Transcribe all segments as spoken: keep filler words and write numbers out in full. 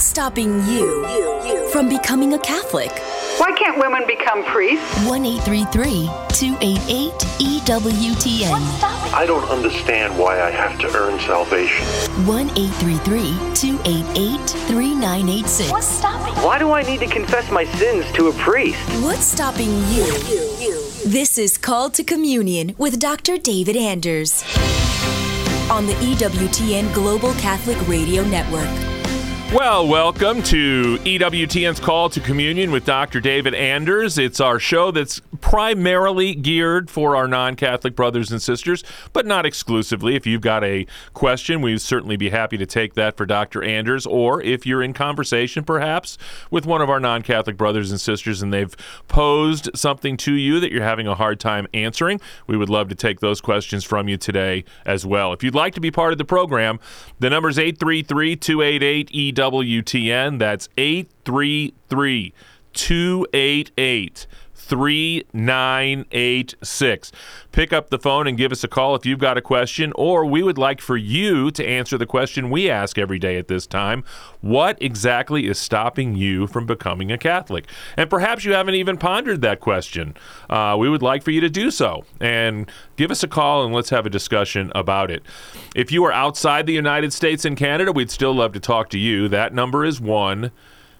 What's stopping you from becoming a Catholic? Why can't women become priests? one eight three three, two eight eight, E W T N. I don't understand why I have to earn salvation. one eight three three, two eight eight, three nine eight six. What's stopping? Why do I need to confess my sins to a priest? What's stopping you? This is Called to Communion with Doctor David Anders on the E W T N Global Catholic Radio Network. Well, welcome to E W T N's Call to Communion with Doctor David Anders. It's our show that's primarily geared for our non-Catholic brothers and sisters, but not exclusively. If you've got a question, we'd certainly be happy to take that for Doctor Anders, or if you're in conversation, perhaps, with one of our non-Catholic brothers and sisters and they've posed something to you that you're having a hard time answering, we would love to take those questions from you today as well. If you'd like to be part of the program, the number is eight three three, two eight eight, E W T N. That's eight three three, two eight eight, three nine eight six. Pick up the phone and give us a call if you've got a question, or we would like for you to answer the question we ask every day at this time. What exactly is stopping you from becoming a Catholic? And perhaps you haven't even pondered that question. Uh, we would like for you to do so. And give us a call and let's have a discussion about it. If you are outside the United States and Canada, we'd still love to talk to you. That number is one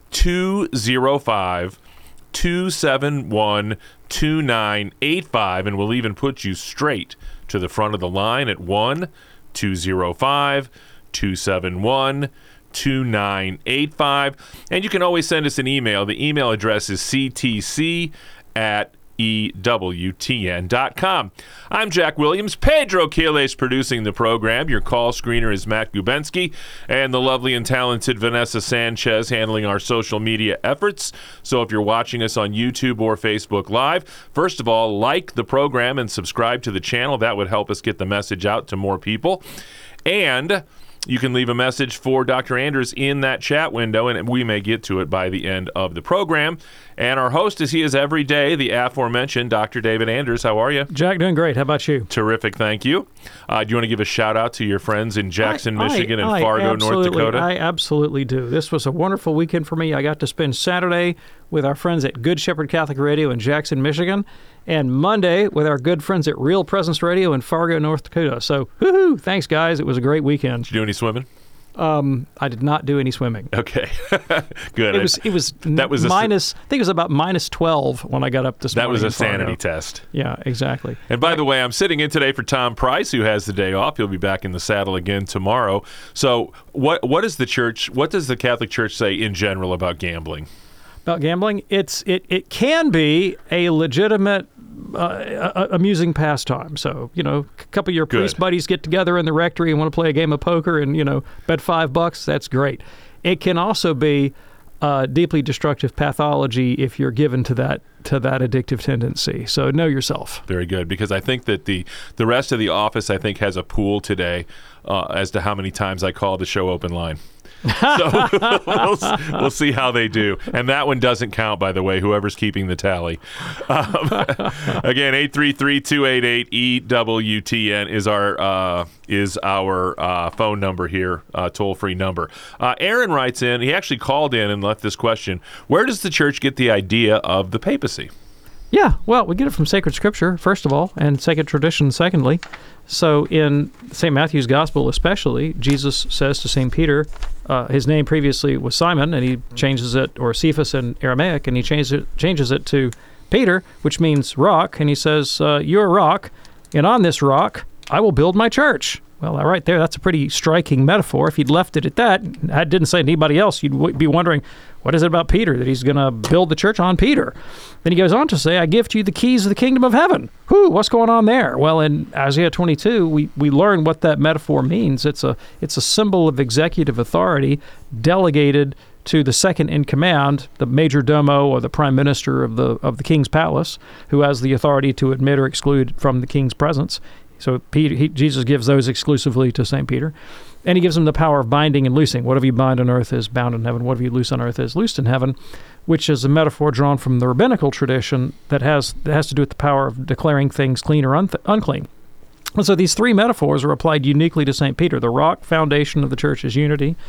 two zero five, two seven one, two nine eight five, and we'll even put you straight to the front of the line at one two zero five, two seven one, two nine eight five. And you can always send us an email. The email address is c t c at E W T N dot com. I'm Jack Williams. Pedro Quiles producing the program. Your call screener is Matt Gubensky, and the lovely and talented Vanessa Sanchez handling our social media efforts. So if you're watching us on YouTube or Facebook Live, first of all, like the program and subscribe to the channel. That would help us get the message out to more people. And you can leave a message for Doctor Anders in that chat window, and we may get to it by the end of the program. And our host, as he is every day, the aforementioned Doctor David Anders. How are you? Jack, doing great. How about you? Terrific, thank you. Uh, do you want to give a shout-out to your friends in Jackson, I, Michigan, I, and I Fargo, North Dakota? I absolutely do. This was a wonderful weekend for me. I got to spend Saturday with our friends at Good Shepherd Catholic Radio in Jackson, Michigan, and Monday with our good friends at Real Presence Radio in Fargo, North Dakota. So, woohoo! Thanks, guys. It was a great weekend. Did you do any swimming? Um, I did not do any swimming. Okay, good. It was it was that was minus. A, I think it was about minus twelve when I got up this that morning. That was a sanity test. Yeah, exactly. And by the way, I'm sitting in today for Tom Price, who has the day off. He'll be back in the saddle again tomorrow. So, what what does the church? What does the Catholic Church say in general about gambling? About gambling, it's it it can be a legitimate. Uh, a, amusing pastime. So, you know, a couple of your priest Good. buddies get together in the rectory and want to play a game of poker and, you know, bet five bucks. That's great. It can also be uh, deeply destructive pathology if you're given to that to that addictive tendency. So know yourself. Very good, because I think that the the rest of the office, I think, has a pool today uh, as to how many times I call the show open line. So we'll, we'll see how they do. And that one doesn't count, by the way, whoever's keeping the tally. Um, again, eight three three, two eight eight, E W T N is our uh, is our uh, phone number here, uh, toll-free number. Uh, Aaron writes in, he actually called in and left this question: where does the church get the idea of the papacy? Yeah, well, we get it from sacred scripture, first of all, and sacred tradition, secondly. So in Saint Matthew's Gospel especially, Jesus says to Saint Peter, uh, his name previously was Simon, and he changes it, or Cephas in Aramaic, and he changes it, changes it to Peter, which means rock, and he says, uh, you're a rock, and on this rock I will build my church. Well, right there, that's a pretty striking metaphor. If he'd left it at that, I didn't say anybody else, you'd w- be wondering, what is it about Peter that he's going to build the church on Peter? Then he goes on to say, I give to you the keys of the kingdom of heaven. Whew, what's going on there? Well, in Isaiah twenty-two, we, we learn what that metaphor means. It's a it's a symbol of executive authority delegated to the second in command, the major domo or the prime minister of the of the king's palace, who has the authority to admit or exclude from the king's presence. So Peter, he, Jesus gives those exclusively to Saint Peter. And he gives him the power of binding and loosing. Whatever you bind on earth is bound in heaven. Whatever you loose on earth is loosed in heaven, which is a metaphor drawn from the rabbinical tradition that has that has to do with the power of declaring things clean or un- unclean. And so these three metaphors are applied uniquely to Saint Peter: the rock foundation of the church's unity,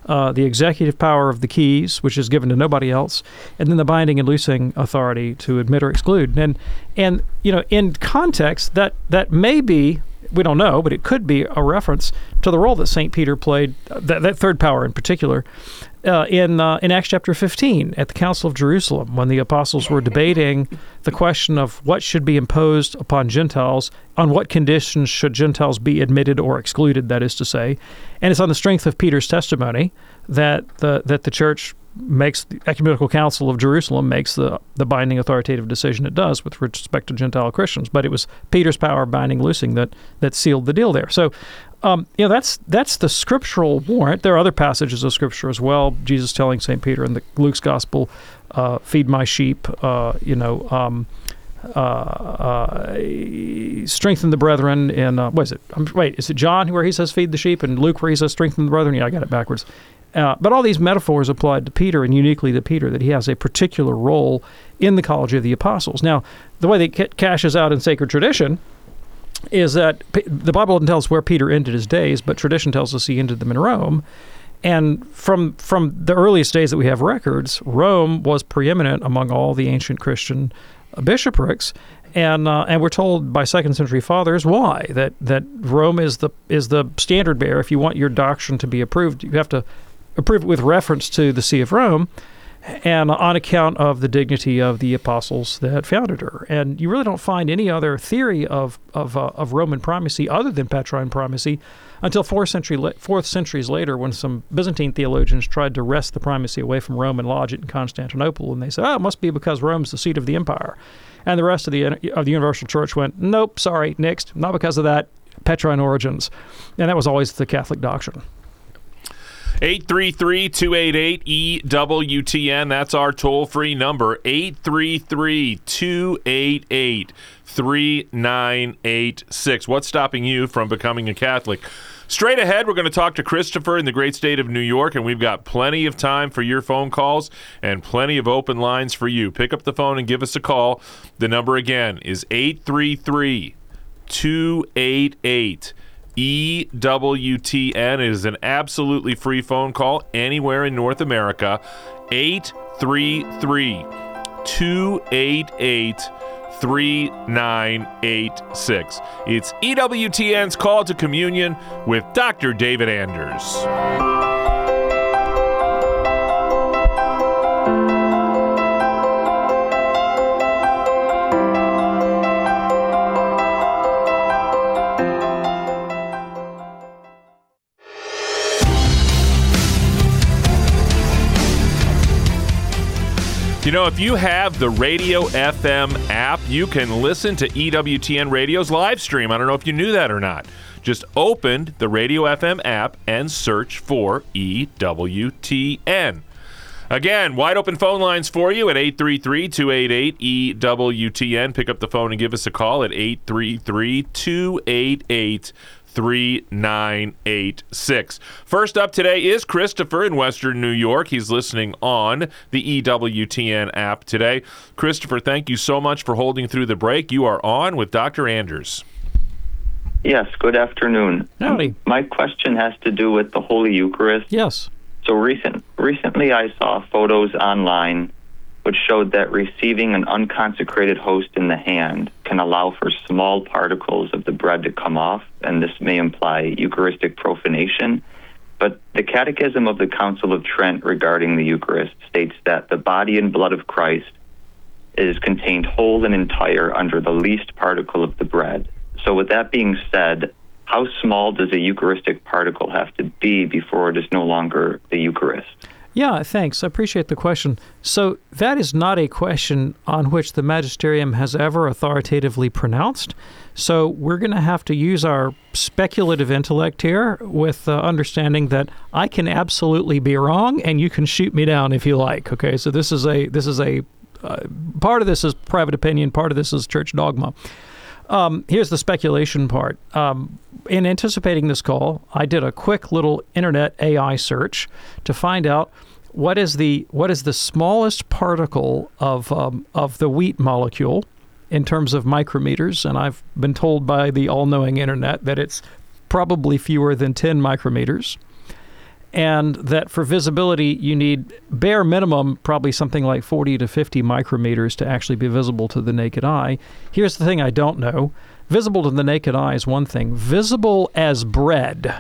uh, the executive power of the keys, which is given to nobody else, and then the binding and loosing authority to admit or exclude. And and you know, in context, that that may be, we don't know, but it could be a reference to the role that Saint Peter played, uh, that, that third power in particular, uh, in uh, in Acts chapter fifteen at the Council of Jerusalem, when the apostles were debating the question of what should be imposed upon Gentiles, on what conditions should Gentiles be admitted or excluded, that is to say. And it's on the strength of Peter's testimony that the that the church makes, the Ecumenical Council of Jerusalem makes the, the binding authoritative decision it does with respect to Gentile Christians. But it was Peter's power binding, loosing that that sealed the deal there. So, um, you know, that's that's the scriptural warrant. There are other passages of Scripture as well. Jesus telling Saint Peter in the Luke's Gospel, uh, "Feed my sheep," uh, you know, um, uh, uh, strengthen the brethren. In uh, what is it? Um, wait, is it John where he says "feed the sheep," and Luke where he says "strengthen the brethren"? Yeah, I got it backwards. Uh, but all these metaphors applied to Peter, and uniquely to Peter, that he has a particular role in the College of the Apostles. Now, the way that it cashes out in sacred tradition is that P- the Bible doesn't tell us where Peter ended his days, but tradition tells us he ended them in Rome. And from from the earliest days that we have records, Rome was preeminent among all the ancient Christian uh, bishoprics. And uh, and we're told by second century fathers why, that that Rome is the is the standard bearer. If you want your doctrine to be approved, you have to approve it with reference to the See of Rome, and on account of the dignity of the apostles that founded her. And you really don't find any other theory of of, uh, of Roman primacy other than Petrine primacy until fourth century fourth centuries later, when some Byzantine theologians tried to wrest the primacy away from Rome and lodge it in Constantinople, and they said, "Oh, it must be because Rome's the seat of the empire." And the rest of the of the Universal Church went, "Nope, sorry, nixed. Not because of that. Petrine origins," and that was always the Catholic doctrine. eight three three, two eight eight, E W T N. That's our toll-free number, eight three three, two eight eight, three nine eight six. What's stopping you from becoming a Catholic? Straight ahead, we're going to talk to Christopher in the great state of New York, and we've got plenty of time for your phone calls and plenty of open lines for you. Pick up the phone and give us a call. The number again is eight three three, two eight eight, E W T N. It is an absolutely free phone call anywhere in North America. eight three three, two eight eight, three nine eight six. It's E W T N's Call to Communion with Doctor David Anders. You know, if you have the Radio F M app, you can listen to E W T N Radio's live stream. I don't know if you knew that or not. Just open the Radio F M app and search for E W T N. Again, wide open phone lines for you at eight three three, two eight eight, E W T N. Pick up the phone and give us a call at eight three three, two eight eight, three nine eight six. First up today is Christopher in Western New York. He's listening on the E W T N app today. Christopher, thank you so much for holding through the break. You are on with Doctor Anders. Yes, good afternoon. Howdy. My question has to do with the Holy Eucharist. Yes. So recent, recently I saw photos online which showed that receiving an unconsecrated host in the hand can allow for small particles of the bread to come off, and this may imply Eucharistic profanation. But the Catechism of the Council of Trent regarding the Eucharist states that the body and blood of Christ is contained whole and entire under the least particle of the bread. So with that being said, how small does a Eucharistic particle have to be before it is no longer the Eucharist? Yeah, thanks. I appreciate the question. So that is not a question on which the magisterium has ever authoritatively pronounced. So we're going to have to use our speculative intellect here with uh, understanding that I can absolutely be wrong, and you can shoot me down if you like. Okay, so this is a this is a uh, part of this is private opinion, part of this is church dogma. Um, here's the speculation part. Um, in anticipating this call, I did a quick little internet A I search to find out what is the what is the smallest particle of um, of the wheat molecule in terms of micrometers, and I've been told by the all-knowing internet that it's probably fewer than ten micrometers. and that for visibility you need bare minimum probably something like forty to fifty micrometers to actually be visible to the naked eye. Here's the thing I don't know. Visible to the naked eye is one thing. Visible as bread,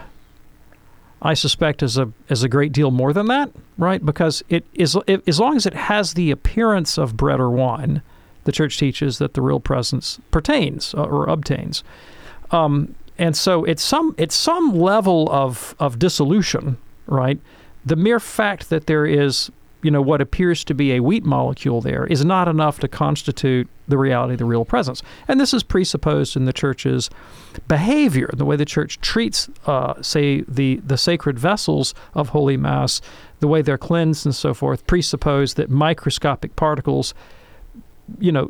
I suspect, is a is a great deal more than that, right? Because it is it, as long as it has the appearance of bread or wine, the church teaches that the real presence pertains uh, or obtains. Um, and so it's some it's some level of of dissolution, right? The mere fact that there is, you know, what appears to be a wheat molecule there is not enough to constitute the reality of the real presence. And this is presupposed in the church's behavior, the way the church treats, uh, say, the, the sacred vessels of Holy Mass, the way they're cleansed and so forth, presuppose that microscopic particles, you know,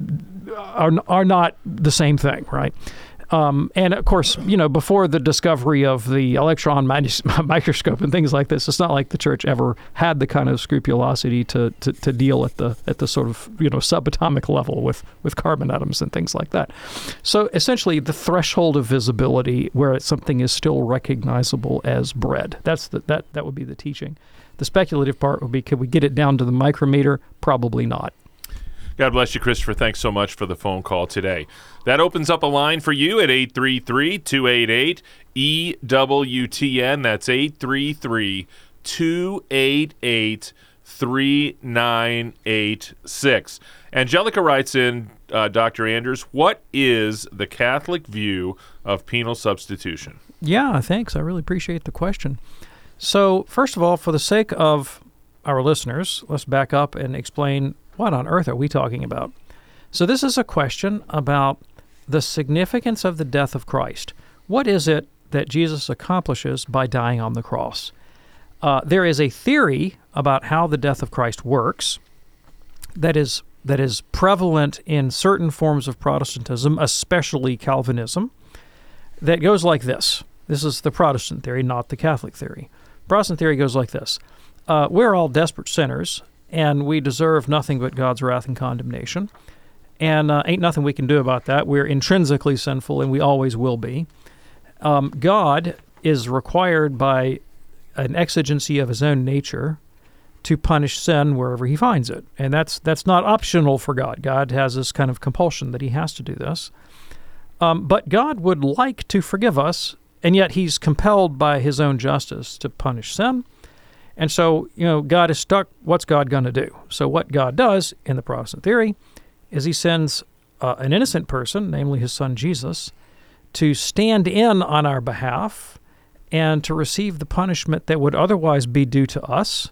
are, are not the same thing, right? Um, and of course, you know, before the discovery of the electron microscope and things like this, it's not like the church ever had the kind of scrupulosity to, to, to deal at the at the sort of, you know, subatomic level with, with carbon atoms and things like that. So essentially, the threshold of visibility where something is still recognizable as bread. That's the, that that would be the teaching. The speculative part would be, could we get it down to the micrometer? Probably not. God bless you, Christopher. Thanks so much for the phone call today. That opens up a line for you at eight three three, two eight eight, E W T N. That's eight three three, two eight eight, three nine eight six. Angelica writes in, uh, Doctor Anders, what is the Catholic view of penal substitution? Yeah, thanks. I really appreciate the question. So, first of all, for the sake of our listeners, let's back up and explain what on earth are we talking about? So this is a question about the significance of the death of Christ. What is it that Jesus accomplishes by dying on the cross? Uh, there is a theory about how the death of Christ works that is that is prevalent in certain forms of Protestantism, especially Calvinism, that goes like this. This is the Protestant theory, not the Catholic theory. Protestant theory goes like this. Uh, we're all desperate sinners, and we deserve nothing but God's wrath and condemnation. And uh, ain't nothing we can do about that. We're intrinsically sinful, and we always will be. Um, God is required by an exigency of his own nature to punish sin wherever he finds it. And that's that's not optional for God. God has this kind of compulsion that he has to do this. Um, but God would like to forgive us, and yet he's compelled by his own justice to punish sin. And so, you know, God is stuck. What's God going to do? So what God does in the Protestant theory is he sends uh, an innocent person, namely his son Jesus, to stand in on our behalf and to receive the punishment that would otherwise be due to us.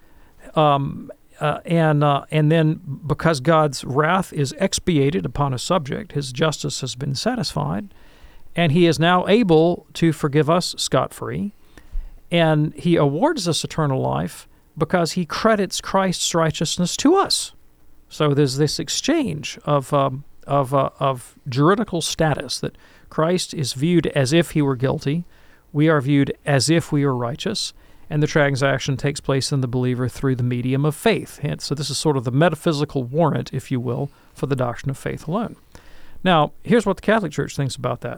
Um, uh, and uh, and then because God's wrath is expiated upon a subject, his justice has been satisfied, and he is now able to forgive us scot-free. And he awards us eternal life because he credits Christ's righteousness to us. So there's this exchange of um, of uh, of juridical status, that Christ is viewed as if he were guilty, we are viewed as if we are righteous, and the transaction takes place in the believer through the medium of faith. And so this is sort of the metaphysical warrant, if you will, for the doctrine of faith alone. Now, here's what the Catholic Church thinks about that.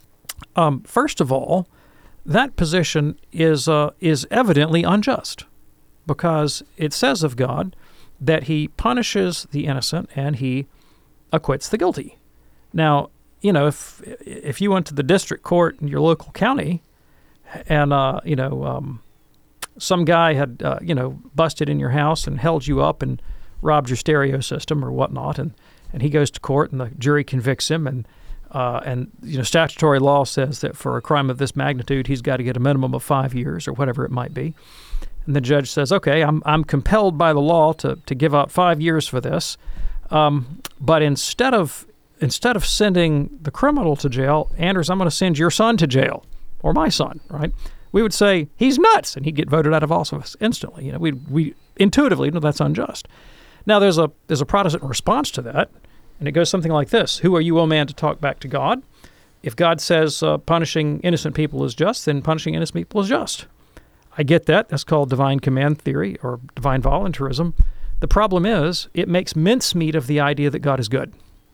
Um, first of all, that position is uh, is evidently unjust, because it says of God that he punishes the innocent and he acquits the guilty. Now, you know, if if you went to the district court in your local county and, uh, you know, um, some guy had, uh, you know, busted in your house and held you up and robbed your stereo system or whatnot, and, and he goes to court and the jury convicts him, and Uh, and, you know, statutory law says that for a crime of this magnitude, he's got to get a minimum of five years or whatever it might be. And the judge says, okay, I'm I'm compelled by the law to, to give out five years for this. Um, but instead of instead of sending the criminal to jail, Anders, I'm going to send your son to jail, or my son, right? We would say, he's nuts, and he'd get voted out of office instantly. You know, we we intuitively know that's unjust. Now, there's a there's a Protestant response to that. And it goes something like this. Who are you, O man, to talk back to God? If God says uh, punishing innocent people is just, then punishing innocent people is just. I get that. That's called divine command theory or divine voluntarism. The problem is it makes mincemeat of the idea that God is good.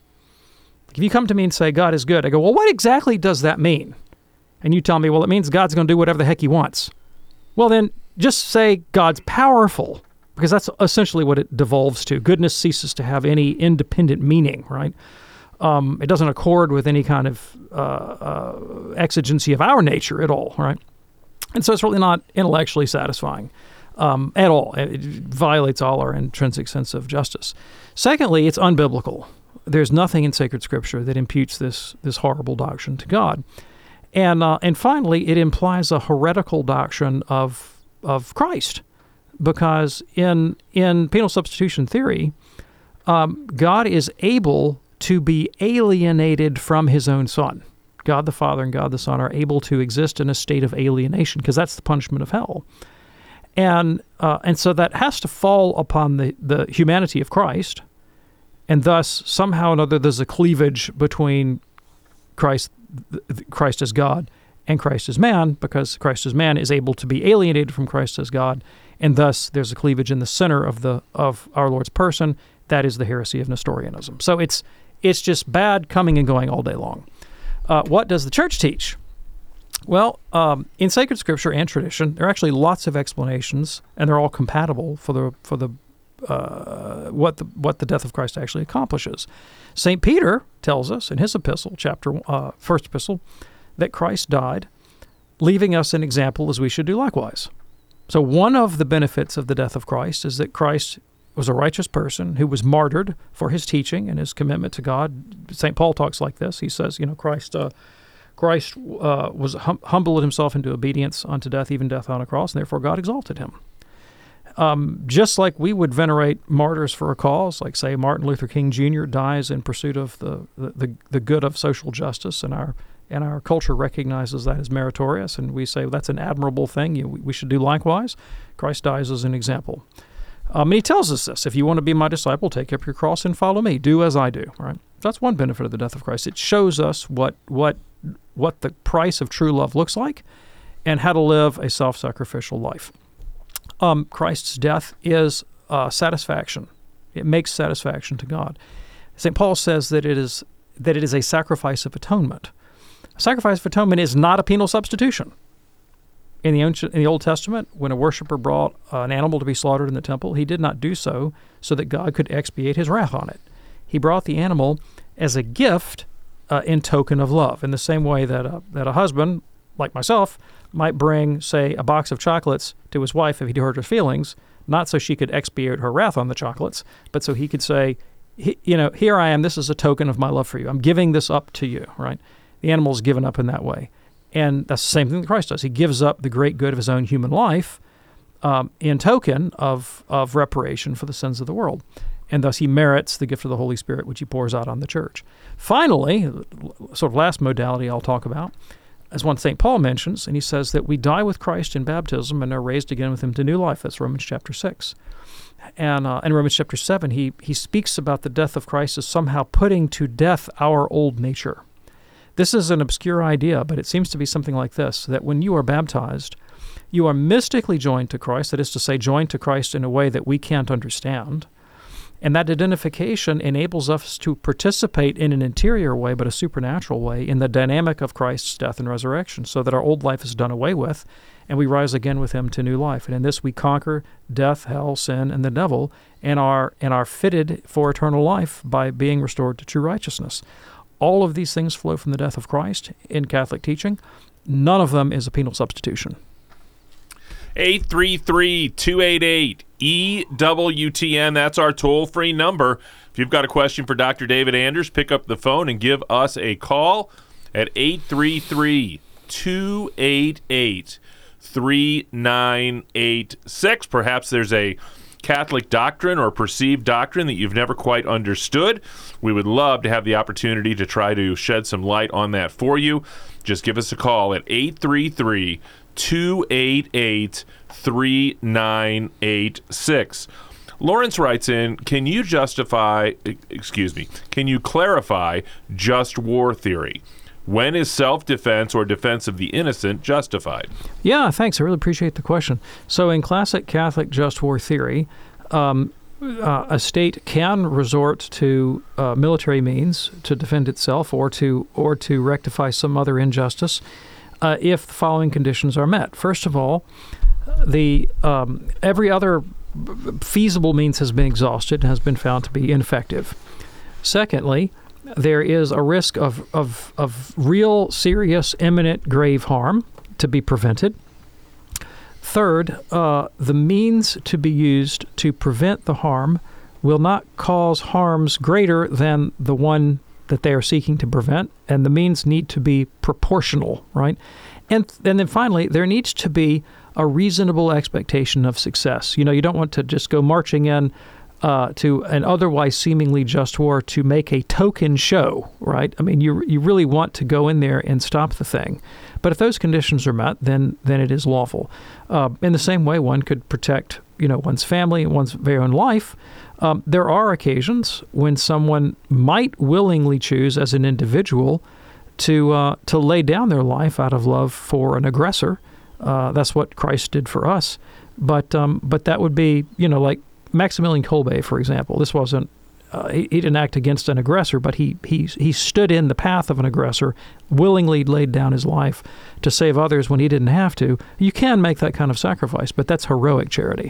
If you come to me and say God is good, I go, well, what exactly does that mean? And you tell me, well, it means God's going to do whatever the heck he wants. well, then just say God's powerful, because that's essentially what it devolves to. Goodness ceases to have any independent meaning, right? Um, it doesn't accord with any kind of uh, uh, exigency of our nature at all, right? And so it's really not intellectually satisfying um, at all. It violates all our intrinsic sense of justice. Secondly, it's unbiblical. There's nothing in sacred Scripture that imputes this this horrible doctrine to God. And uh, and finally, it implies a heretical doctrine of of Christ, because in in penal substitution theory, um, God is able to be alienated from his own Son. God the Father and God the Son are able to exist in a state of alienation, because that's the punishment of hell. And uh, and so that has to fall upon the, the humanity of Christ, and thus somehow or another there's a cleavage between Christ, Christ as God and Christ as man, because Christ as man is able to be alienated from Christ as God, and thus there's a cleavage in the center of the of our Lord's person. That is the heresy of Nestorianism. So it's it's just bad coming and going all day long. Uh, what does the Church teach? Well, um, in sacred Scripture and tradition, there are actually lots of explanations, and they're all compatible for the for the uh, what the what the death of Christ actually accomplishes. Saint Peter tells us in his epistle, chapter uh, first epistle, that Christ died, leaving us an example as we should do likewise. So one of the benefits of the death of Christ is that Christ was a righteous person who was martyred for his teaching and his commitment to God. Saint Paul talks like this. He says, you know, Christ uh, Christ uh, was hum- humbled himself into obedience unto death, even death on a cross, and therefore God exalted him. Um, just like we would venerate martyrs for a cause, like, say, Martin Luther King Junior dies in pursuit of the, the, the, the good of social justice, and our and our culture recognizes that as meritorious, and we say, well, that's an admirable thing. You, we should do likewise. Christ dies as an example. Um, and he tells us this: if you want to be my disciple, take up your cross and follow me. Do as I do. Right? That's one benefit of the death of Christ. It shows us what what what the price of true love looks like, and how to live a self-sacrificial life. Um, Christ's death is uh, satisfaction. It makes satisfaction to God. Saint Paul says that it is that it is a sacrifice of atonement. A sacrifice of atonement is not a penal substitution. In the, ancient, in the Old Testament, when a worshiper brought uh, an animal to be slaughtered in the temple, he did not do so so that God could expiate his wrath on it. He brought the animal as a gift uh, in token of love, in the same way that a, that a husband, like myself, might bring, say, a box of chocolates to his wife if he'd hurt her feelings, not so she could expiate her wrath on the chocolates, but so he could say, you know, here I am, this is a token of my love for you. I'm giving this up to you, right? The animal is given up in that way. And that's the same thing that Christ does. He gives up the great good of his own human life um, in token of, of reparation for the sins of the world. And thus he merits the gift of the Holy Spirit, which he pours out on the church. Finally, sort of last modality I'll talk about, as one Saint Paul mentions, and he says that we die with Christ in baptism and are raised again with him to new life. That's Romans chapter six. And uh, in Romans chapter seven, he, he speaks about the death of Christ as somehow putting to death our old nature. This is an obscure idea, but it seems to be something like this, that when you are baptized, you are mystically joined to Christ, that is to say, joined to Christ in a way that we can't understand, and that identification enables us to participate in an interior way, but a supernatural way, in the dynamic of Christ's death and resurrection, so that our old life is done away with, and we rise again with him to new life. And in this we conquer death, hell, sin, and the devil, and are, and are fitted for eternal life by being restored to true righteousness. All of these things flow from the death of Christ in Catholic teaching. None of them is a penal substitution. eight three three, two eight eight, E W T N. That's our toll-free number. If you've got a question for Doctor David Anders, pick up the phone and give us a call at eight three three, two eight eight, three nine eight six. Perhaps there's a Catholic doctrine or perceived doctrine that you've never quite understood. We would love to have the opportunity to try to shed some light on that for you. Just give us a call at eight three three, two eight eight, three nine eight six. Lawrence writes in, can you justify, excuse me, can you clarify just war theory? When is self-defense or defense of the innocent justified? Yeah, thanks. I really appreciate the question. So in classic Catholic just war theory, um, uh, a state can resort to uh, military means to defend itself or to or to rectify some other injustice uh, if the following conditions are met. First of all, the um, every other feasible means has been exhausted and has been found to be ineffective. Secondly, there is a risk of, of, of real, serious, imminent, grave harm to be prevented. Third, uh, the means to be used to prevent the harm will not cause harms greater than the one that they are seeking to prevent, and the means need to be proportional, right? And and then finally, there needs to be a reasonable expectation of success. You know, you don't want to just go marching in uh, to an otherwise seemingly just war to make a token show, right? I mean, you you really want to go in there and stop the thing. But if those conditions are met, then then it is lawful. Uh, in the same way, one could protect, you know, one's family and one's very own life. Um, there are occasions when someone might willingly choose, as an individual, to uh, to lay down their life out of love for an aggressor. Uh, that's what Christ did for us. But um, but that would be, you know, like Maximilian Kolbe, for example. This wasn't uh, he, he didn't act against an aggressor, but he he he stood in the path of an aggressor, willingly laid down his life to save others when he didn't have to. You can make that kind of sacrifice, but that's heroic charity.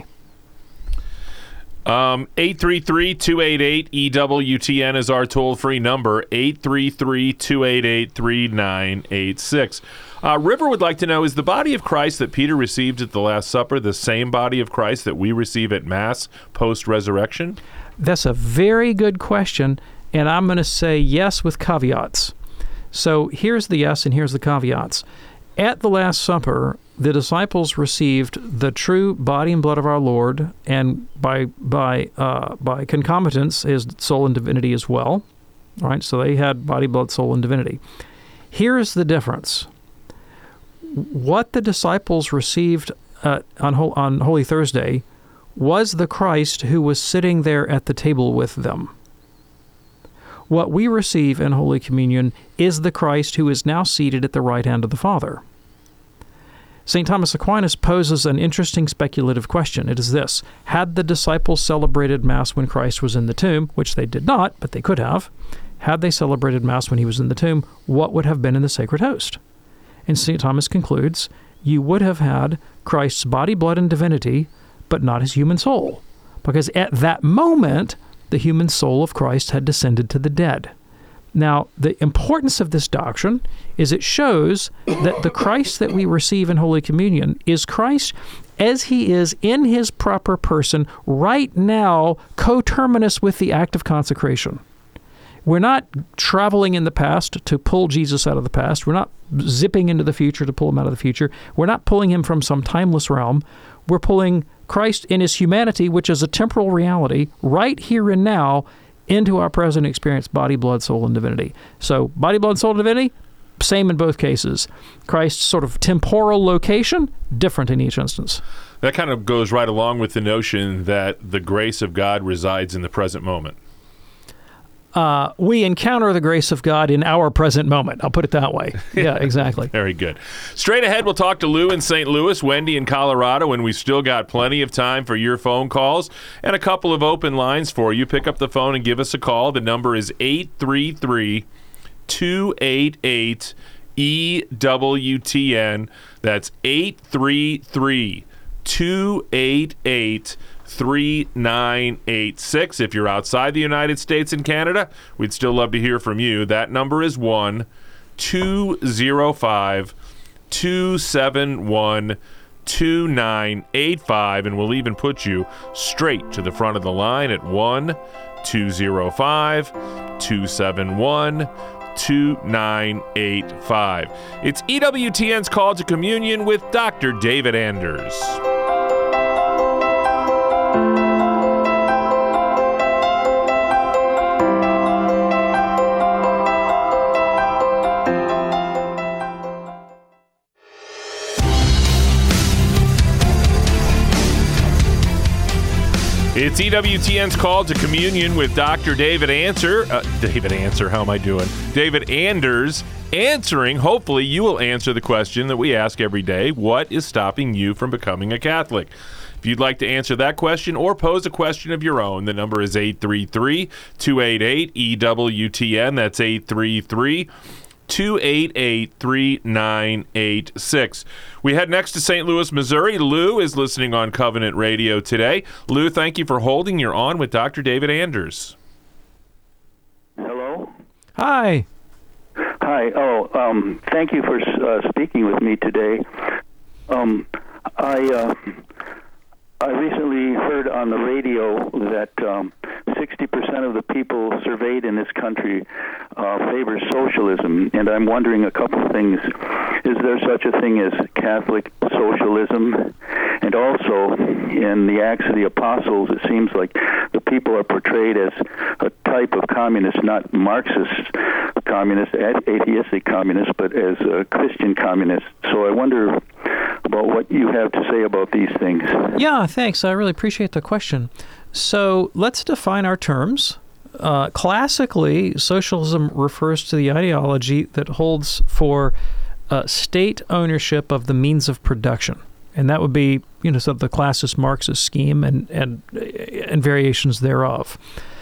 Um, eight three three, two eight eight, E W T N is our toll-free number, eight three three, two eight eight, three nine eight six. Uh, River would like to know, is the body of Christ that Peter received at the Last Supper the same body of Christ that we receive at Mass post-resurrection? That's a very good question, and I'm going to say yes with caveats. So here's the yes and here's the caveats. At the Last Supper, the disciples received the true body and blood of our Lord, and by by uh, by concomitance, his soul and divinity as well. All right, so they had body, blood, soul, and divinity. Here's the difference. What the disciples received uh, on on Holy Thursday was the Christ who was sitting there at the table with them. What we receive in Holy Communion is the Christ who is now seated at the right hand of the Father. Saint Thomas Aquinas poses an interesting speculative question. It is this: had the disciples celebrated Mass when Christ was in the tomb, which they did not, but they could have, had they celebrated Mass when he was in the tomb, what would have been in the sacred host? And Saint Thomas concludes, you would have had Christ's body, blood, and divinity, but not his human soul, because at that moment, the human soul of Christ had descended to the dead. Now, the importance of this doctrine is it shows that the Christ that we receive in Holy Communion is Christ as he is in his proper person right now, coterminous with the act of consecration. We're not traveling in the past to pull Jesus out of the past. We're not zipping into the future to pull him out of the future. We're not pulling him from some timeless realm. We're pulling Christ in his humanity, which is a temporal reality, right here and now, into our present experience, body, blood, soul, and divinity. So body, blood, soul, and divinity, same in both cases. Christ's sort of temporal location, different in each instance. That kind of goes right along with the notion that the grace of God resides in the present moment. Uh, we encounter the grace of God in our present moment. I'll put it that way. Yeah, exactly. Very good. Straight ahead, we'll talk to Lou in Saint Louis, Wendy in Colorado, and we've still got plenty of time for your phone calls and a couple of open lines for you. Pick up the phone and give us a call. The number is eight three three, two eight eight, E W T N. That's eight three three, two eight eight, three nine eight six. If you're outside the United States and Canada, we'd still love to hear from you. That number is one two zero five, two seven one, two nine eight five, and we'll even put you straight to the front of the line at one two zero five, two seven one, two nine eight five. It's E W T N's Call to Communion with Doctor David Anders. It's E W T N's Call to Communion with Doctor David Answer. Uh, David Answer, how am I doing? David Anders answering. Hopefully you will answer the question that we ask every day. What is stopping you from becoming a Catholic? If you'd like to answer that question or pose a question of your own, the number is eight three three, two eight eight, E W T N. That's eight three three, two eight eight, three nine eight six. We head next to Saint Louis, Missouri. Lou is listening on Covenant Radio today. Lou, thank you for holding. You're on with Doctor David Anders. Hello? Hi. Hi. Oh, um, thank you for uh, speaking with me today. Um, I uh, I recently heard on the radio that um, sixty percent of the people surveyed in this country uh, favor socialism, and I'm wondering a couple of things. Is there such a thing as Catholic socialism? And also, in the Acts of the Apostles, it seems like the people are portrayed as a type of communist, not Marxist communist, atheistic communist, but as a Christian communist. So I wonder about what you have to say about these things. Yeah, thanks. I really appreciate the question. So let's define our terms. Uh, classically, socialism refers to the ideology that holds for uh, state ownership of the means of production. And that would be, you know, sort of the classist Marxist scheme and and and variations thereof.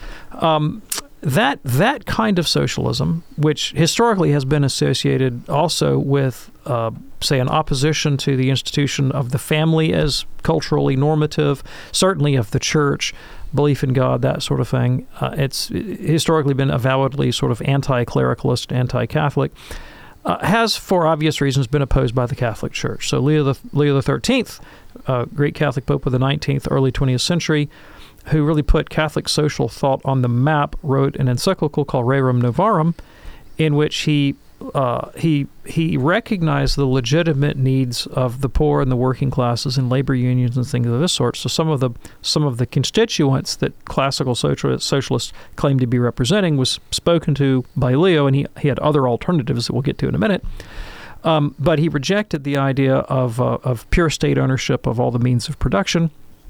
Um, that that kind of socialism, which historically has been associated also with, uh, say, an opposition to the institution of the family as culturally normative, certainly of the church, belief in God, that sort of thing. Uh, it's historically been avowedly sort of anti-clericalist, anti-Catholic. Uh, has, for obvious reasons, been opposed by the Catholic Church. So Leo the Leo the Thirteenth, uh, great Catholic Pope of the nineteenth, early twentieth century, who really put Catholic social thought on the map, wrote an encyclical called Rerum Novarum, in which he uh, he he recognized the legitimate needs of the poor and the working classes and labor unions and things of this sort. So some of the some of the constituents that classical socialists claim to be representing was spoken to by Leo, and he, he had other alternatives that we'll get to in a minute. Um, but he rejected the idea of uh, of pure state ownership of all the means of production.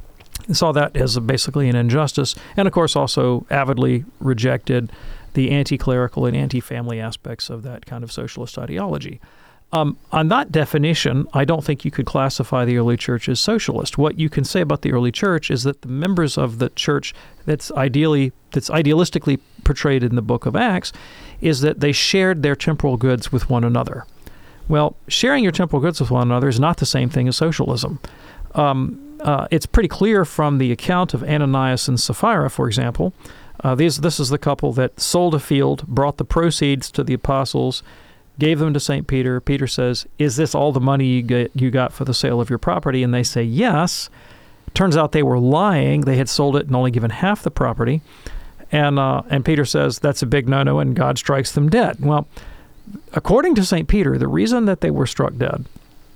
He saw that as a, basically an injustice, and of course also avidly rejected the anti-clerical and anti-family aspects of that kind of socialist ideology. Um, on that definition, I don't think you could classify the early church as socialist. What you can say about the early church is that the members of the church that's ideally that's idealistically portrayed in the book of Acts is that they shared their temporal goods with one another. Well, sharing your temporal goods with one another is not the same thing as socialism. Um, uh, it's pretty clear from the account of Ananias and Sapphira, for example. Uh, these, this is the couple that sold a field, brought the proceeds to the apostles, gave them to Saint Peter. Peter says, "Is this all the money you get, you got for the sale of your property?" And they say, "Yes." Turns out they were lying. They had sold it and only given half the property. And uh, and Peter says, "That's a big no-no," and God strikes them dead. Well, according to Saint Peter, the reason that they were struck dead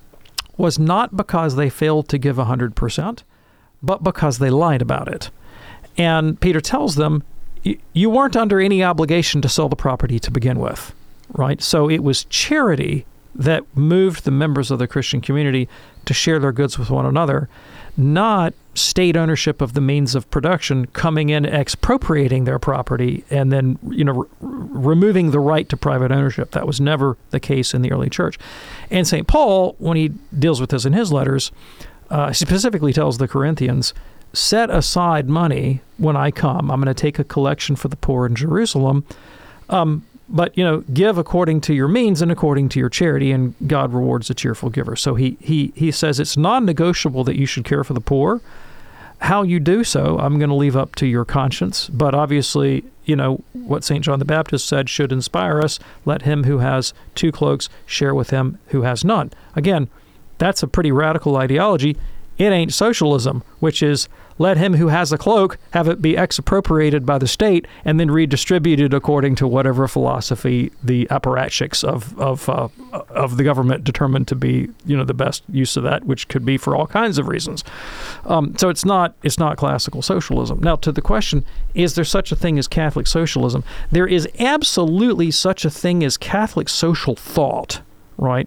was not because they failed to give one hundred percent, but because they lied about it. And Peter tells them, you weren't under any obligation to sell the property to begin with, right? So it was charity that moved the members of the Christian community to share their goods with one another, not state ownership of the means of production coming in, expropriating their property, and then, you know, re- removing the right to private ownership. That was never the case in the early church. And Saint Paul, when he deals with this in his letters, uh, specifically tells the Corinthians, set aside money when I come. I'm going to take a collection for the poor in Jerusalem. Um, but, you know, give according to your means and according to your charity, and God rewards a cheerful giver. So he he he says it's non-negotiable that you should care for the poor. How you do so, I'm going to leave up to your conscience. But obviously, you know, what Saint John the Baptist said should inspire us. Let him who has two cloaks share with him who has none. Again, that's a pretty radical ideology. It ain't socialism, which is let him who has a cloak have it be expropriated by the state and then redistributed according to whatever philosophy the apparatchiks of of uh, of the government determined to be, you know, the best use of that, which could be for all kinds of reasons. Um, so it's not it's not classical socialism. Now, to the question, is there such a thing as Catholic socialism? There is absolutely such a thing as Catholic social thought, right?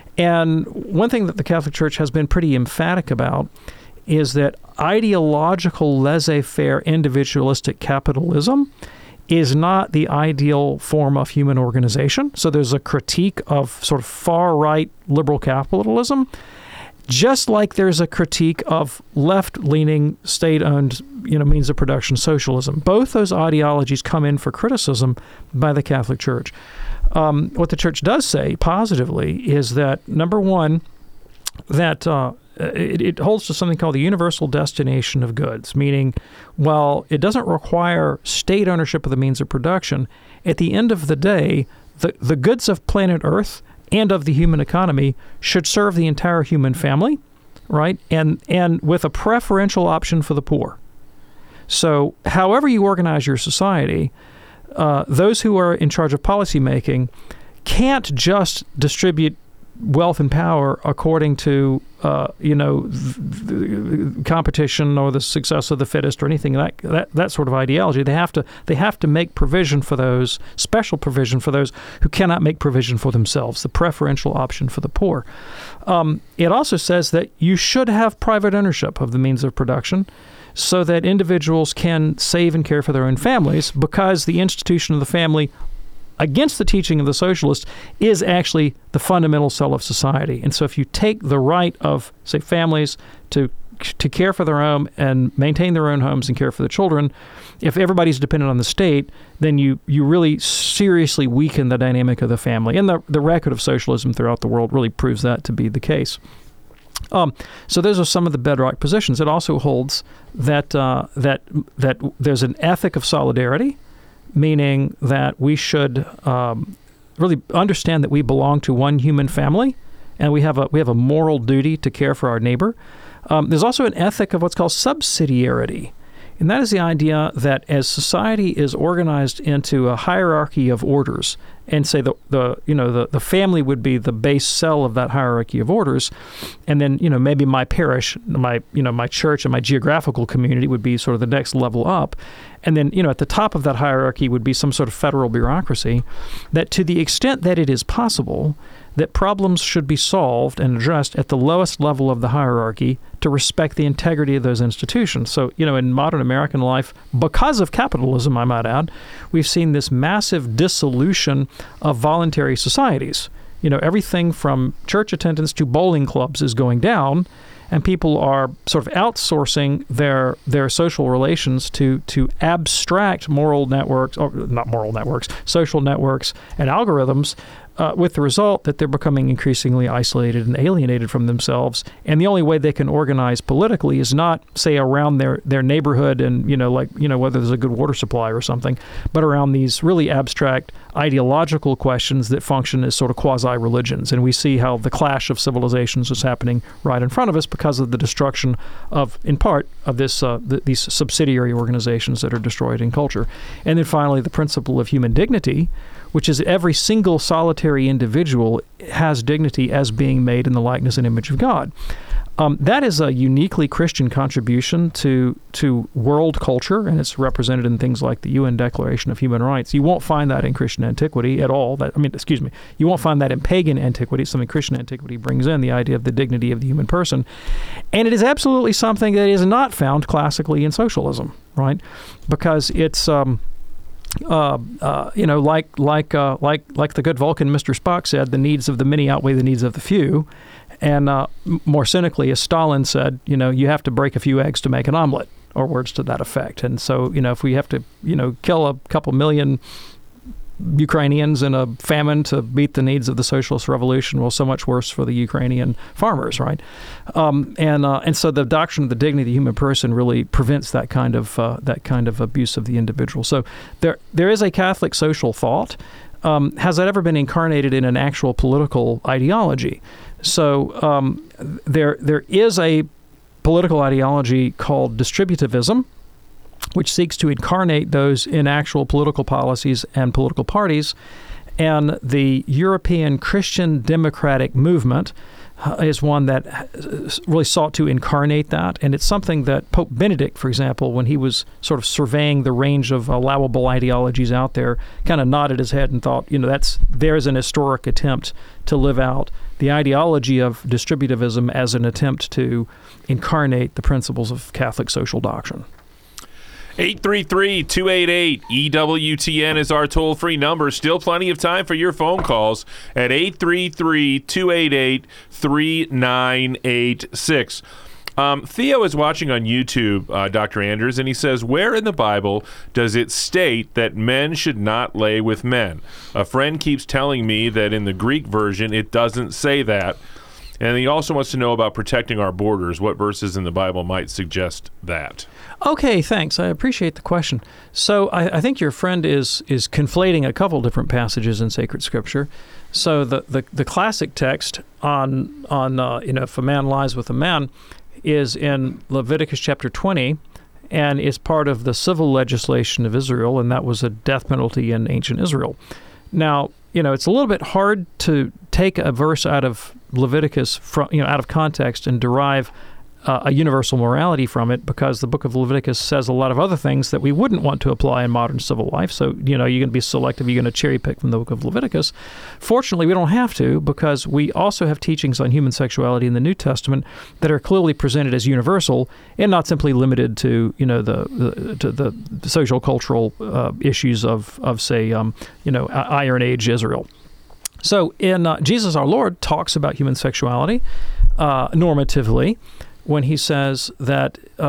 And one thing that the Catholic Church has been pretty emphatic about is that ideological laissez-faire individualistic capitalism is not the ideal form of human organization. So there's a critique of sort of far-right liberal capitalism. Just like there's a critique of left-leaning, state-owned, you know, means of production socialism. Both those ideologies come in for criticism by the Catholic Church. Um, what the Church does say positively is that, number one, that uh, it, it holds to something called the universal destination of goods, meaning, while it doesn't require state ownership of the means of production, at the end of the day, the, the goods of planet Earth and of the human economy should serve the entire human family, right? And and with a preferential option for the poor. So however you organize your society, uh, those who are in charge of policymaking can't just distribute wealth and power according to, uh, you know, the, the competition or the success of the fittest or anything like that, that that sort of ideology. They have to they have to make provision for those, special provision for those who cannot make provision for themselves, the preferential option for the poor. Um, it also says that you should have private ownership of the means of production so that individuals can save and care for their own families, because the institution of the family, against the teaching of the socialists, is actually the fundamental cell of society. And so if you take the right of, say, families to to care for their own and maintain their own homes and care for the children, if everybody's dependent on the state, then you, you really seriously weaken the dynamic of the family. And the, the record of socialism throughout the world really proves that to be the case. Um, so those are some of the bedrock positions. It also holds that uh, that that there's an ethic of solidarity, meaning that we should um, really understand that we belong to one human family, and we have a we have a moral duty to care for our neighbor. Um, there's also an ethic of what's called subsidiarity, and that is the idea that as society is organized into a hierarchy of orders, and say the the you know the, the family would be the base cell of that hierarchy of orders, and then you know maybe my parish, my you know my church, and my geographical community would be sort of the next level up, and then you know at the top of that hierarchy would be some sort of federal bureaucracy. That to the extent that it is possible, that problems should be solved and addressed at the lowest level of the hierarchy to respect the integrity of those institutions. So, you know, in modern American life, because of capitalism, I might add, we've seen this massive dissolution of voluntary societies. You know, everything from church attendance to bowling clubs is going down, and people are sort of outsourcing their their social relations to to abstract moral networks, or not moral networks, social networks and algorithms, uh, with the result that they're becoming increasingly isolated and alienated from themselves. And the only way they can organize politically is not, say, around their, their neighborhood and, you know, like, you know, whether there's a good water supply or something, but around these really abstract ideological questions that function as sort of quasi-religions. And we see how the clash of civilizations is happening right in front of us because of the destruction of, in part, of this uh, th- these subsidiary organizations that are destroyed in culture. And then finally, the principle of human dignity, which is every single solitary individual has dignity as being made in the likeness and image of God. Um, that is a uniquely Christian contribution to to world culture, and it's represented in things like the U N Declaration of Human Rights. You won't find that in Christian antiquity at all. That I mean, excuse me, you won't find that in pagan antiquity. Something Christian antiquity brings in, the idea of the dignity of the human person. And it is absolutely something that is not found classically in socialism, right? Because it's... Um, Uh, uh, you know, like like uh, like like the good Vulcan Mister Spock said, the needs of the many outweigh the needs of the few. And uh, more cynically, as Stalin said, you know, you have to break a few eggs to make an omelet, or words to that effect. And so, you know, if we have to, you know, kill a couple million Ukrainians in a famine to meet the needs of the socialist revolution, well, so much worse for the Ukrainian farmers, right? Um, and uh, and so the doctrine of the dignity of the human person really prevents that kind of uh, that kind of abuse of the individual. So there there is a Catholic social thought. Um, has that ever been incarnated in an actual political ideology? So um, there there is a political ideology called distributivism, which seeks to incarnate those in actual political policies and political parties. And the European Christian Democratic movement uh, is one that really sought to incarnate that. And it's something that Pope Benedict, for example, when he was sort of surveying the range of allowable ideologies out there, kind of nodded his head and thought, you know, that's there's an historic attempt to live out the ideology of distributivism as an attempt to incarnate the principles of Catholic social doctrine. eight three three, two eight eight, E W T N is our toll-free number. Still plenty of time for your phone calls at eight three three, two eight eight, three nine eight six. Um, Theo is watching on YouTube, uh, Doctor Anders, and he says, where in the Bible does it state that men should not lay with men? A friend keeps telling me that in the Greek version it doesn't say that. And he also wants to know about protecting our borders. What verses in the Bible might suggest that? Okay, thanks. I appreciate the question. So I, I think your friend is is conflating a couple different passages in sacred scripture. So the, the, the classic text on, on uh, you know, if a man lies with a man is in Leviticus chapter twenty, and is part of the civil legislation of Israel, and that was a death penalty in ancient Israel. Now, you know, it's a little bit hard to take a verse out of Leviticus, from, you know, out of context and derive uh, a universal morality from it, because the book of Leviticus says a lot of other things that we wouldn't want to apply in modern civil life. So, you know, you're going to be selective. You're going to cherry pick from the book of Leviticus. Fortunately, we don't have to, because we also have teachings on human sexuality in the New Testament that are clearly presented as universal and not simply limited to, you know, the, the to the social cultural uh, issues of of say, um, you know, Iron Age Israel. So, in uh, Jesus our Lord talks about human sexuality uh, normatively, when he says that uh,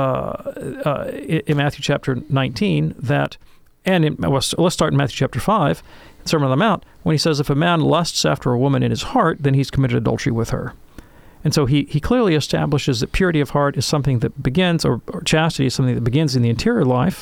uh, in Matthew chapter nineteen, that, and in, well, let's start in Matthew chapter five, Sermon on the Mount, when he says, if a man lusts after a woman in his heart, then he's committed adultery with her. And so he, he clearly establishes that purity of heart is something that begins, or, or chastity is something that begins in the interior life,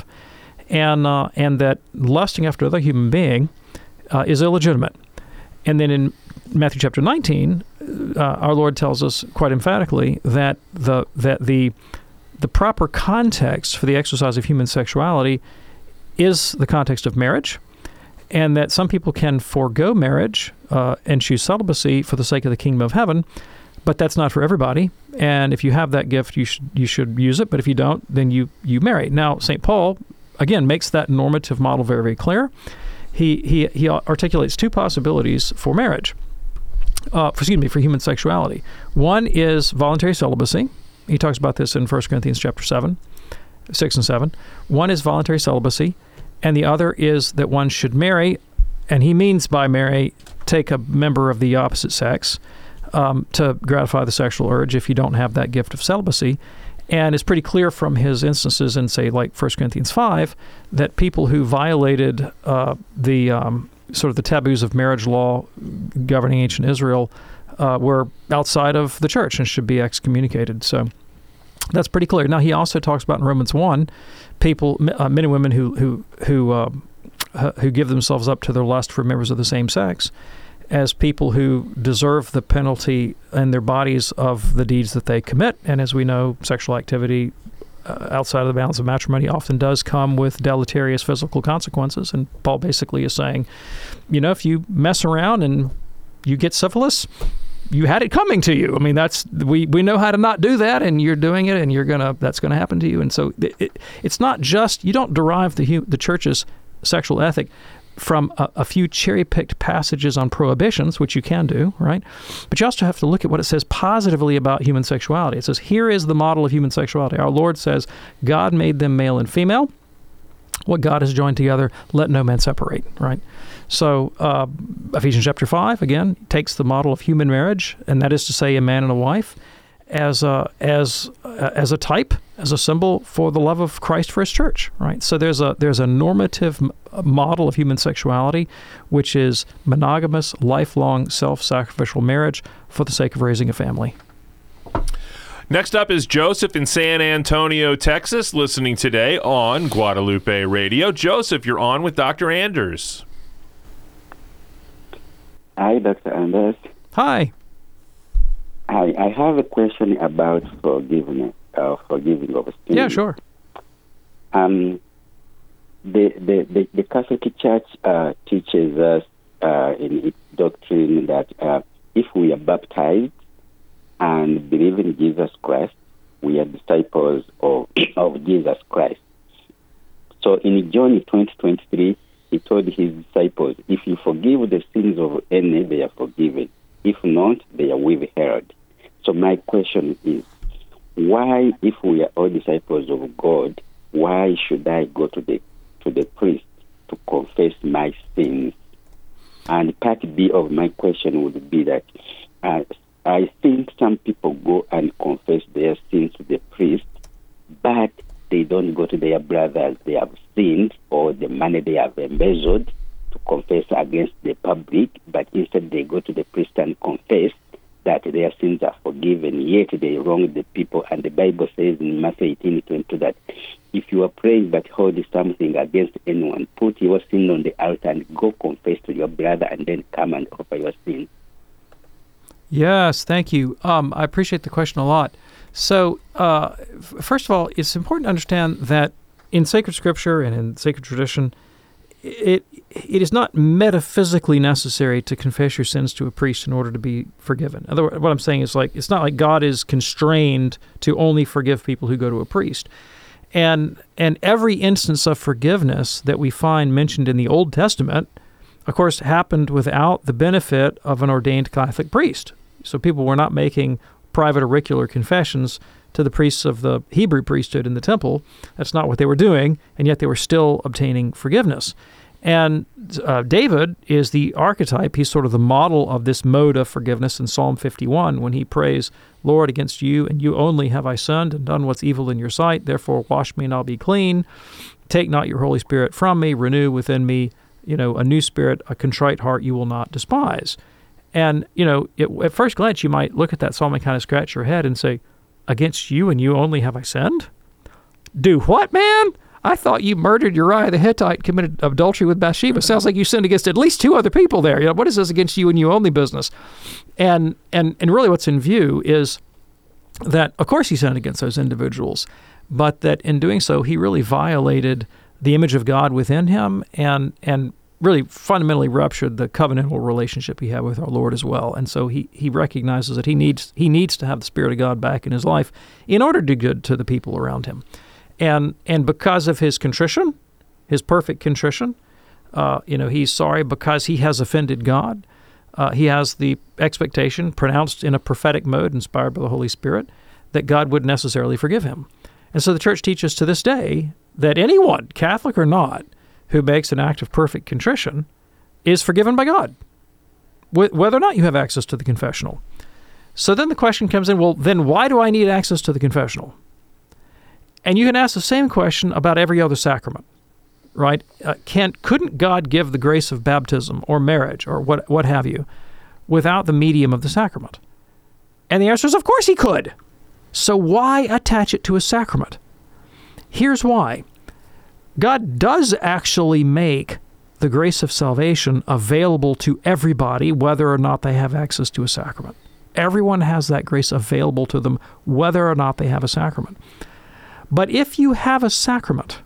and uh, and that lusting after another human being uh, is illegitimate. And then in Matthew chapter nineteen, uh, our Lord tells us quite emphatically that the that the the proper context for the exercise of human sexuality is the context of marriage, and that some people can forego marriage uh, and choose celibacy for the sake of the kingdom of heaven, but that's not for everybody. And if you have that gift, you should you should use it. But if you don't, then you you marry. Now, Saint Paul again makes that normative model very, very clear. He he he articulates two possibilities for marriage. Uh, for, excuse me, for human sexuality. One is voluntary celibacy. He talks about this in First Corinthians chapter seven, six and seven. One is voluntary celibacy, and the other is that one should marry, and he means by marry, take a member of the opposite sex um, to gratify the sexual urge if you don't have that gift of celibacy. And it's pretty clear from his instances in, say, like First Corinthians five, that people who violated uh, the um, sort of the taboos of marriage law governing ancient Israel uh, were outside of the church and should be excommunicated. So that's pretty clear. Now, he also talks about in Romans one, people, uh, men and women who who who uh, who give themselves up to their lust for members of the same sex, as people who deserve the penalty in their bodies of the deeds that they commit. And as we know, sexual activity uh, outside of the bounds of matrimony often does come with deleterious physical consequences. And Paul basically is saying, you know, if you mess around and you get syphilis, you had it coming to you. I mean, that's we, we know how to not do that, and you're doing it, and you're gonna that's going to happen to you. And so it, it, it's not just, you don't derive the the church's sexual ethic from a, a few cherry-picked passages on prohibitions, which you can do, right? But you also have to look at what it says positively about human sexuality. It says, here is the model of human sexuality. Our Lord says, God made them male and female. What God has joined together, let no man separate, right? So uh, Ephesians chapter five, again, takes the model of human marriage, and that is to say a man and a wife, as a, as uh, as a type, as a symbol for the love of Christ for his church, right? So there's a there's a normative m- model of human sexuality, which is monogamous, lifelong, self-sacrificial marriage for the sake of raising a family. Next up is Joseph in San Antonio, Texas, listening today on Guadalupe Radio. Joseph, you're on with Doctor Anders. Hi, Doctor Anders. Hi. Hi, I have a question about forgiveness, uh, forgiving of sin. Yeah, sure. Um, the, the, the, the Catholic Church uh, teaches us uh, in its doctrine that uh, if we are baptized and believe in Jesus Christ, we are disciples of, of Jesus Christ. So in John twenty twenty-three, he told his disciples, if you forgive the sins of any, they are forgiven. If not, they are withheld. So my question is, why, if we are all disciples of God, why should I go to the to the priest to confess my sins? And part B of my question would be that uh, I think some people go and confess their sins to the priest, but they don't go to their brothers they have sinned or the money they have embezzled to confess against the public, but instead they go to the priest and confess that their sins are forgiven, yet they wrong the people. And the Bible says in Matthew eighteen twenty that if you are praying but hold something against anyone, put your sin on the altar and go confess to your brother and then come and offer your sin. Yes, thank you. Um, I appreciate the question a lot. So, uh, f- first of all, it's important to understand that in sacred scripture and in sacred tradition, it it is not metaphysically necessary to confess your sins to a priest in order to be forgiven. In other words, what I'm saying is like it's not like God is constrained to only forgive people who go to a priest. And and every instance of forgiveness that we find mentioned in the Old Testament, of course, happened without the benefit of an ordained Catholic priest. So people were not making private auricular confessions to the priests of the Hebrew priesthood in the temple. That's not what they were doing, and yet they were still obtaining forgiveness. And uh, David is the archetype. He's sort of the model of this mode of forgiveness in Psalm fifty-one when he prays, Lord, against you and you only have I sinned and done what's evil in your sight. Therefore, wash me and I'll be clean. Take not your Holy Spirit from me. Renew within me, you know, a new spirit, a contrite heart you will not despise. And, you know, it, at first glance, you might look at that psalm and kind of scratch your head and say, against you and you only have I sinned? Do what, man? I thought you murdered Uriah the Hittite, committed adultery with Bathsheba. Sounds like you sinned against at least two other people there. You know, what is this against you and you only business? And and and really what's in view is that, of course, he sinned against those individuals, but that in doing so, he really violated the image of God within him and and really fundamentally ruptured the covenantal relationship he had with our Lord as well. And so he, he recognizes that he needs he needs to have the Spirit of God back in his life in order to do good to the people around him. And and because of his contrition, his perfect contrition, uh, you know, he's sorry because he has offended God. Uh, he has the expectation, pronounced in a prophetic mode, inspired by the Holy Spirit, that God would necessarily forgive him. And so the Church teaches to this day that anyone, Catholic or not, who makes an act of perfect contrition is forgiven by God, wh- whether or not you have access to the confessional. So then the question comes in, well, then why do I need access to the confessional? And you can ask the same question about every other sacrament, right? Uh, can couldn't God give the grace of baptism or marriage or what what have you without the medium of the sacrament? And the answer is, of course he could. So why attach it to a sacrament? Here's why. God does actually make the grace of salvation available to everybody, whether or not they have access to a sacrament. Everyone has that grace available to them, whether or not they have a sacrament. But if you have a sacrament,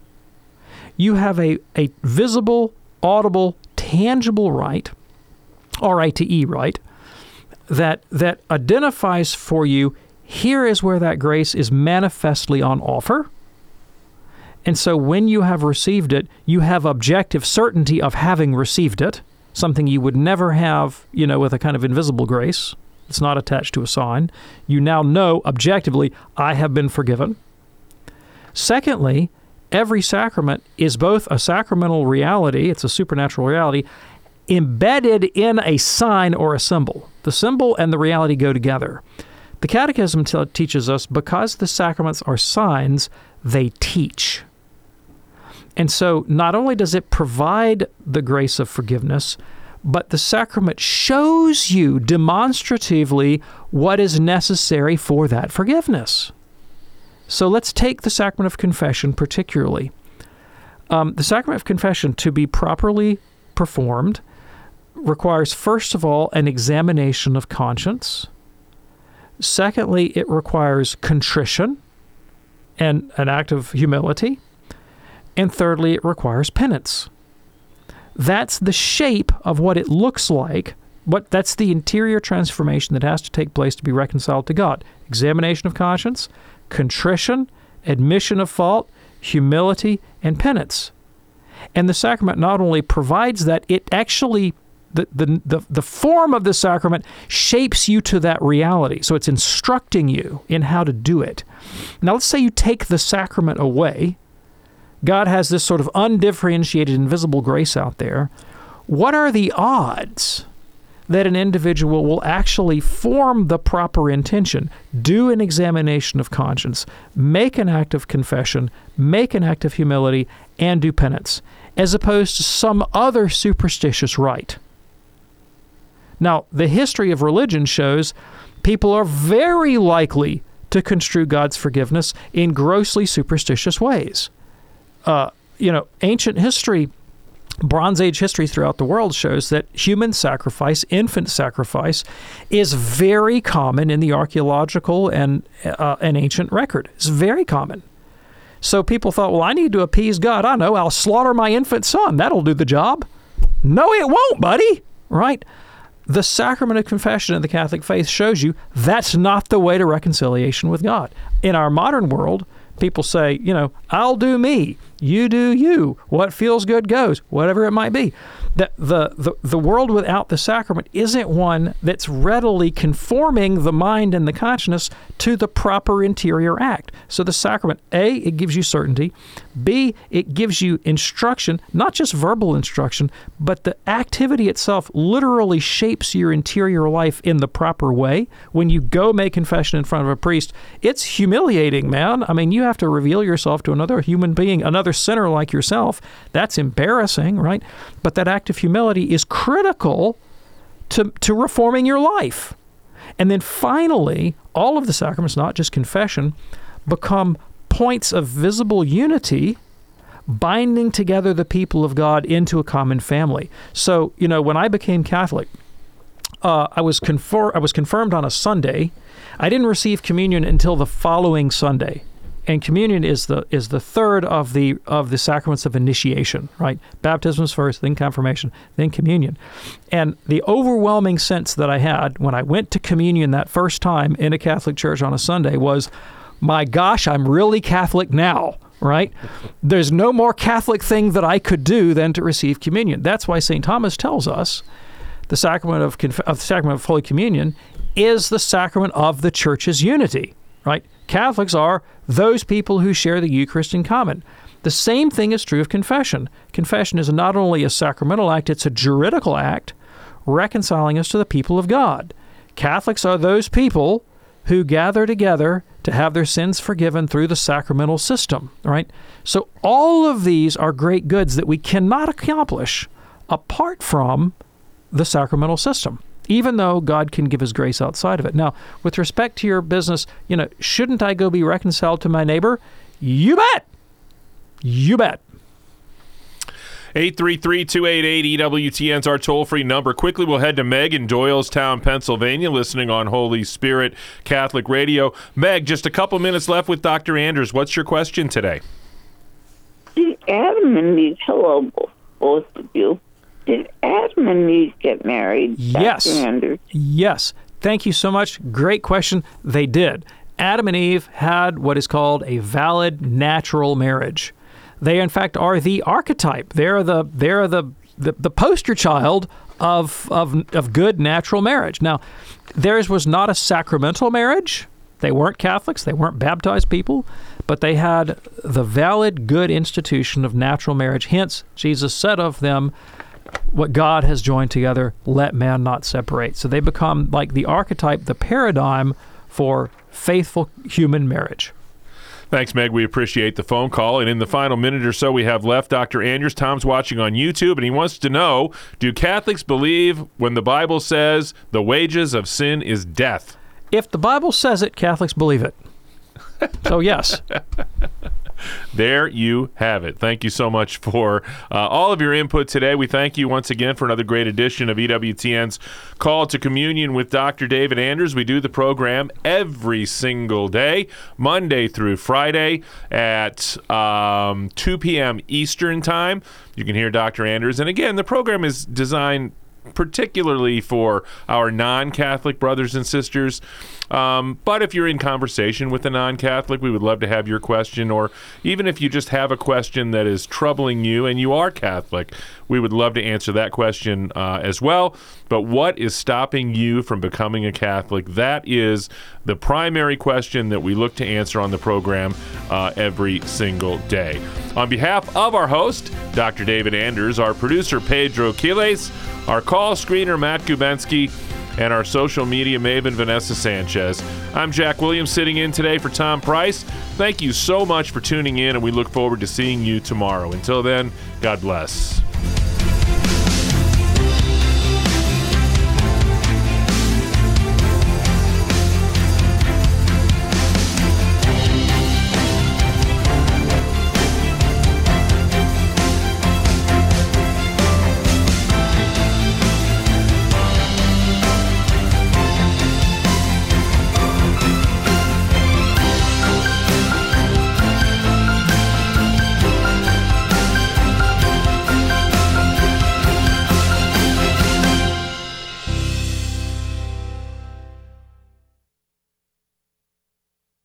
you have a, a visible, audible, tangible right, R I T E right, that, that identifies for you, here is where that grace is manifestly on offer. And so when you have received it, you have objective certainty of having received it, something you would never have, you know, with a kind of invisible grace. It's not attached to a sign. You now know objectively, I have been forgiven. Secondly, every sacrament is both a sacramental reality, it's a supernatural reality, embedded in a sign or a symbol. The symbol and the reality go together. The Catechism t- teaches us because the sacraments are signs, they teach. And so not only does it provide the grace of forgiveness, but the sacrament shows you demonstratively what is necessary for that forgiveness. So let's take the sacrament of confession particularly. Um, the sacrament of confession, to be properly performed, requires, first of all, an examination of conscience. Secondly, it requires contrition and an act of humility. And thirdly, it requires penance. That's the shape of what it looks like. What, that's the interior transformation that has to take place to be reconciled to God. Examination of conscience, contrition, admission of fault, humility, and penance. And the sacrament not only provides that, it actually the, the, the, the form of the sacrament shapes you to that reality. So it's instructing you in how to do it. Now, let's say you take the sacrament away. God has this sort of undifferentiated, invisible grace out there. What are the odds that an individual will actually form the proper intention, do an examination of conscience, make an act of confession, make an act of humility, and do penance, as opposed to some other superstitious rite? Now, the history of religion shows people are very likely to construe God's forgiveness in grossly superstitious ways. Uh, you know, ancient history, Bronze Age history throughout the world shows that human sacrifice, infant sacrifice, is very common in the archaeological and uh, and ancient record. It's very common. So people thought, well, I need to appease God. I know, I'll slaughter my infant son. That'll do the job. No, it won't, buddy. Right? The sacrament of confession in the Catholic faith shows you that's not the way to reconciliation with God. In our modern world, people say, you know, I'll do me, you do you, what feels good goes, whatever it might be. The, the, the, the world without the sacrament isn't one that's readily conforming the mind and the consciousness to the proper interior act. So the sacrament, A, it gives you certainty. B, it gives you instruction, not just verbal instruction, but the activity itself literally shapes your interior life in the proper way. When you go make confession in front of a priest, it's humiliating, man. I mean, you have to reveal yourself to another human being, another sinner like yourself. That's embarrassing, right? But that act of humility is critical to, to reforming your life. And then finally, all of the sacraments, not just confession, become points of visible unity, binding together the people of God into a common family. So, you know, when I became Catholic, uh, I was confer- I was confirmed on a Sunday. I didn't receive communion until the following Sunday. And communion is the is the third of the of the sacraments of initiation, right? Baptism is first, then confirmation, then communion. And the overwhelming sense that I had when I went to communion that first time in a Catholic church on a Sunday was, my gosh, I'm really Catholic now, right? There's no more Catholic thing that I could do than to receive communion. That's why Saint Thomas tells us the sacrament of, conf- of the sacrament of Holy Communion is the sacrament of the Church's unity, right? Catholics are those people who share the Eucharist in common. The same thing is true of confession. Confession is not only a sacramental act, it's a juridical act reconciling us to the people of God. Catholics are those people who gather together to have their sins forgiven through the sacramental system, right? So all of these are great goods that we cannot accomplish apart from the sacramental system, even though God can give his grace outside of it. Now, with respect to your business, you know, shouldn't I go be reconciled to my neighbor? You bet. You bet. eight three three, two eight eight, E W T N is our toll-free number. Quickly, we'll head to Meg in Doylestown, Pennsylvania, listening on Holy Spirit Catholic Radio. Meg, just a couple minutes left with Doctor Anders. What's your question today? Did Adam and Eve, hello, both of you. Did Adam and Eve get married? Yes. Doctor Anders? Yes. Thank you so much. Great question. They did. Adam and Eve had what is called a valid natural marriage. They, in fact, are the archetype. They're the they're the the, the poster child of, of of good natural marriage. Now, theirs was not a sacramental marriage. They weren't Catholics. They weren't baptized people, but they had the valid, good institution of natural marriage. Hence, Jesus said of them, what God has joined together, let man not separate. So they become like the archetype, the paradigm for faithful human marriage. Thanks, Meg. We appreciate the phone call. And in the final minute or so we have left, Doctor Anders, Tom's watching on YouTube, and he wants to know, do Catholics believe when the Bible says the wages of sin is death? If the Bible says it, Catholics believe it. So, yes. There you have it. Thank you so much for uh, all of your input today. We thank you once again for another great edition of E W T N's Call to Communion with Doctor David Anders. We do the program every single day, Monday through Friday at um, two p.m. Eastern Time. You can hear Doctor Anders. And again, the program is designed particularly for our non-Catholic brothers and sisters. Um, but if you're in conversation with a non-Catholic, we would love to have your question, or even if you just have a question that is troubling you and you are Catholic, we would love to answer that question uh, as well. But what is stopping you from becoming a Catholic? That is the primary question that we look to answer on the program uh, every single day. On behalf of our host, Doctor David Anders, our producer, Pedro Quiles, our call screener, Matt Gubensky, and our social media maven, Vanessa Sanchez. I'm Jack Williams, sitting in today for Tom Price. Thank you so much for tuning in, and we look forward to seeing you tomorrow. Until then, God bless.